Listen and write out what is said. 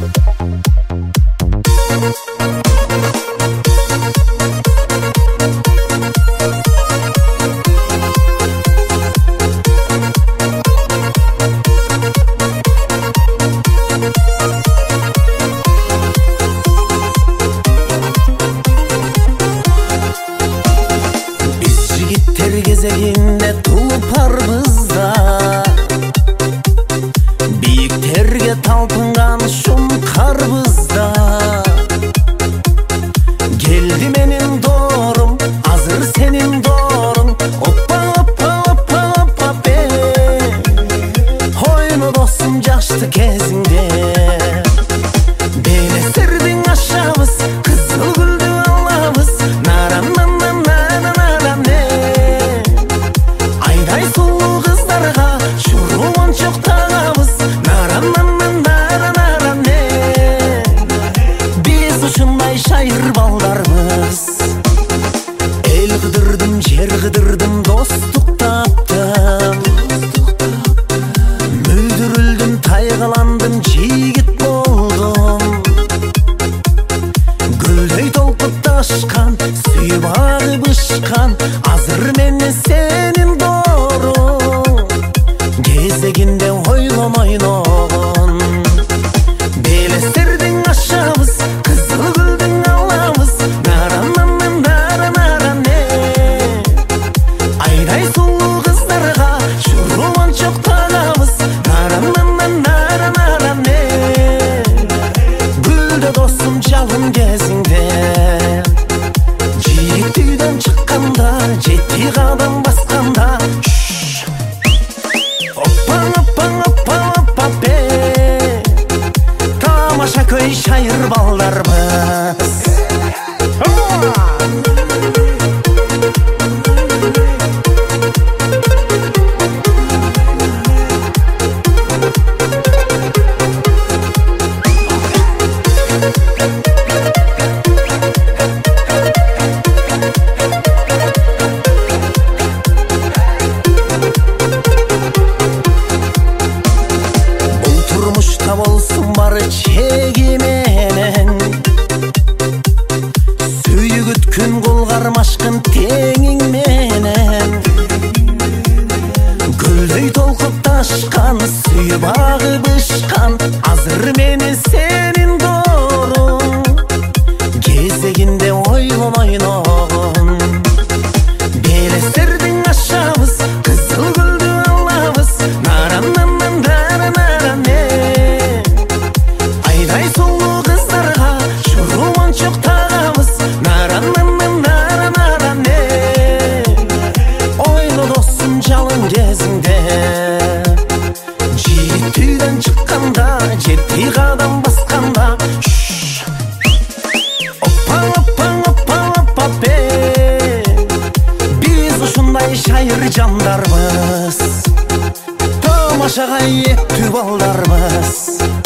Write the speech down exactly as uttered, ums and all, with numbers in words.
Gezeginde tuparбыз да, бийиктерге талпынган шумкарбыз да. Келди менин доорум, азыр сенин дооруң. Оппа оппа оппа оппа бе, ойно досум жашты кезиңде. Белестердиң ашабыз, кызыл гүлдү алабыз. Нараннан нана не, айдай сулуу кыздарга шуруун чок тагабыз. Нараннан нана не, биз ушундай шайыр балдарбыз. Эл кыдырдым, жер кыдырдым, достук таптым. Мүлдүрүлдүм, тайгаландым, жигит болдум. Гүлдөй толкуп ташкан, сүйүп агып ышкан, азыр мени сенин дооруң. Кезегинде ойломойногун, белестердиң ашабыз, кызыл гүлдүң алабыз. Нараннан нара не, айдай сулуу кыздарга шуруун чок тагабыз. Нараннан нара не, гүлдө досум жалын кезиңде. Жигит үйдөн чыкканда, жети кадам басканда. Оппа оппа оппа оппа бе, тамаша көй шайыр балдарбыз. Бул турмушта болсун бары чеги менен, сүйүгүт күн кулгармашкын теңиң менен. Гүлдөй толкуп ташкан, сүйүп агып ышкан, азыр мени сенин дооруң. Кезегинде ойломойногун, белестердиң ашабыз, кызыл гүлдү алабыз. Нараннан нара не, айдай сулуу кыздарга шуруун чок тагабыз. Нараннан нара не, ойло досум жалын кезиңде. Жигит үйдөн чыкканда, жети кадам басканда. Оппа оппа оппа оппа бе, биз ушундай шайыр жандарбыз. Тамашага эптүү балдарбыз.